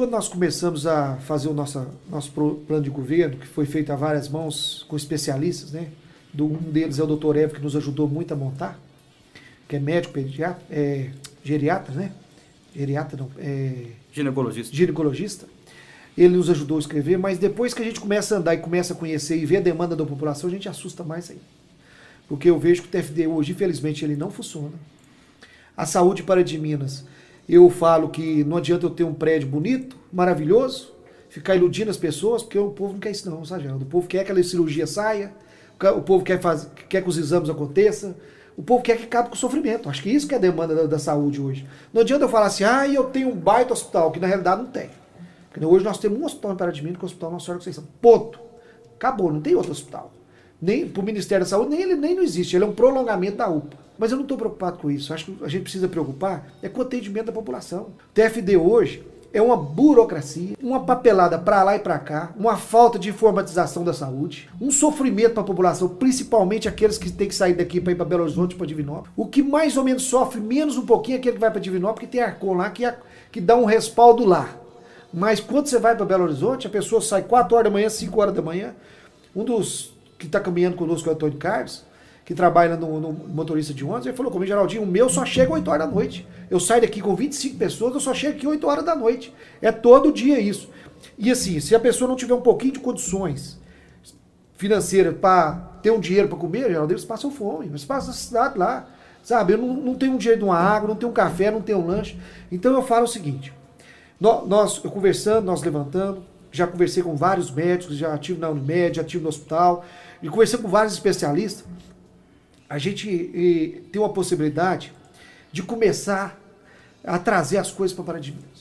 quando nós começamos a fazer o nosso plano de governo, que foi feito a várias mãos com especialistas, né? Um deles é o Dr. Evo, que nos ajudou muito a montar, que é médico pediatra, geriatra, né? Geriatra não, Ginecologista. Ginecologista. Ele nos ajudou a escrever, mas depois que a gente começa a andar e começa a conhecer e ver a demanda da população, a gente assusta mais ainda. Porque eu vejo que o TFD hoje, infelizmente, ele não funciona. A saúde para de Minas, eu falo que não adianta eu ter um prédio bonito, maravilhoso, ficar iludindo as pessoas, porque o povo não quer isso não, Sargento. O povo quer que a cirurgia saia, o povo quer que os exames aconteçam, o povo quer que acabe com o sofrimento. Acho que isso que é a demanda da saúde hoje. Não adianta eu falar assim, eu tenho um baita hospital, que na realidade não tem. Porque hoje nós temos um hospital em Pará de Minas, que é o Hospital Nossa Senhora da Conceição. Ponto. Acabou, não tem outro hospital. Nem para o Ministério da Saúde, nem não existe. Ele é um prolongamento da UPA. Mas eu não estou preocupado com isso. Acho que a gente precisa preocupar com o atendimento da população. O TFD hoje é uma burocracia, uma papelada para lá e para cá, uma falta de informatização da saúde, um sofrimento para a população, principalmente aqueles que têm que sair daqui para ir para Belo Horizonte, para Divinópolis. O que mais ou menos sofre menos um pouquinho é aquele que vai para Divinópolis, que tem Arcon lá, que dá um respaldo lá. Mas quando você vai para Belo Horizonte, a pessoa sai 4 horas da manhã, 5 horas da manhã. Um dos que está caminhando conosco é o Antônio Carlos, que trabalha no motorista de ônibus, ele falou comigo, Geraldinho, o meu só chega 8 horas da noite. Eu saio daqui com 25 pessoas, eu só chego aqui 8 horas da noite. É todo dia isso. E assim, se a pessoa não tiver um pouquinho de condições financeiras para ter um dinheiro para comer, Geraldinho, eles passam fome, eles passam na cidade lá. Sabe, eu não tenho um dinheiro de uma água, não tenho um café, não tenho um lanche. Então eu falo o seguinte, eu conversando, nós levantando, já conversei com vários médicos, já estive na Unimed, já estive no hospital, e conversei com vários especialistas. A gente tem uma possibilidade de começar a trazer as coisas para Pará de Minas.